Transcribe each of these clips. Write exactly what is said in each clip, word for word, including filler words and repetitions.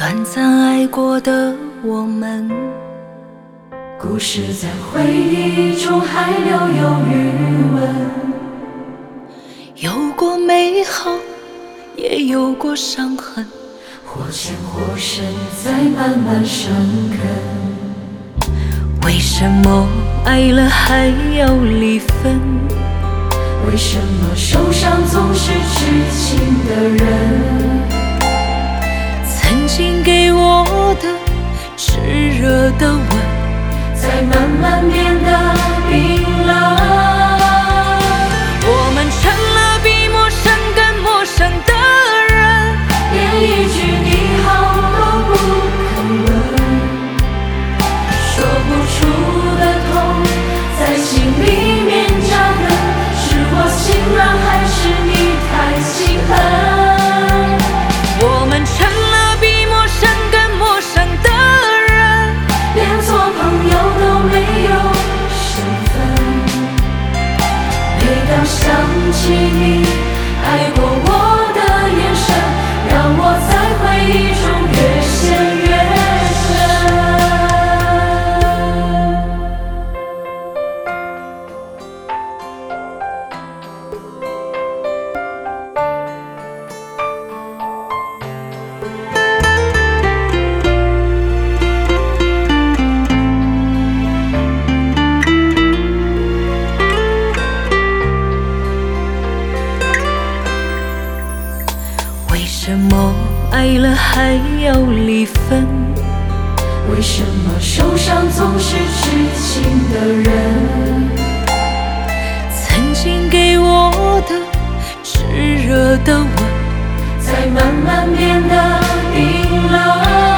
短暂爱过的我们， 故事在回忆中还留有余温， 有过美好，也有过伤痕， 或浅或深，在慢慢生根。 为什么爱了还要离分？ 为什么受伤总是知情的人？ 曾经给我的炽热的吻， 在慢慢变得冰冷。 我们成了比陌生更陌生的人， 连一句你好都不肯问，说不出的痛在心里面扎根，是我心软还是你太心狠？ 我们成了比陌生更陌生的人， 连做朋友都没有身份。每当想起你爱过我的眼神，让我在回忆中越陷越为什么爱了还要离分？ 为什么受伤总是知情的人？ 曾经给我的炽热的吻， 在慢慢变得冰冷。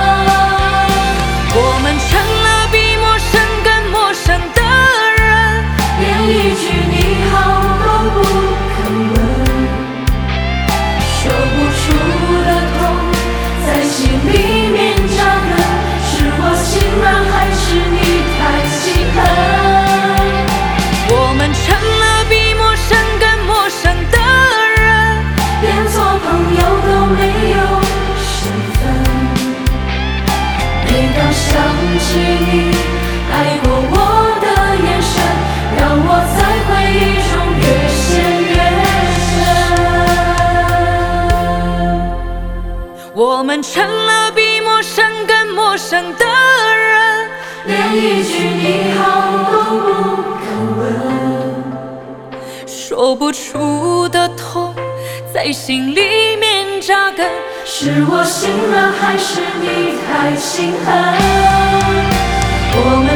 我们成了比陌生更陌生的人， 连一句你好都不肯问，说不出的痛在心里面扎根，是我心软还是你太心狠？ 我们成了比陌生更陌生的人， 连做朋友都没有身份。每当想起你爱过我的眼神，让我在回忆中越陷越深。 我们成了比陌生更陌生的人， 连一句你好都不肯问， 说不出的痛在心里面扎根， 是我心软还是你太心狠？我们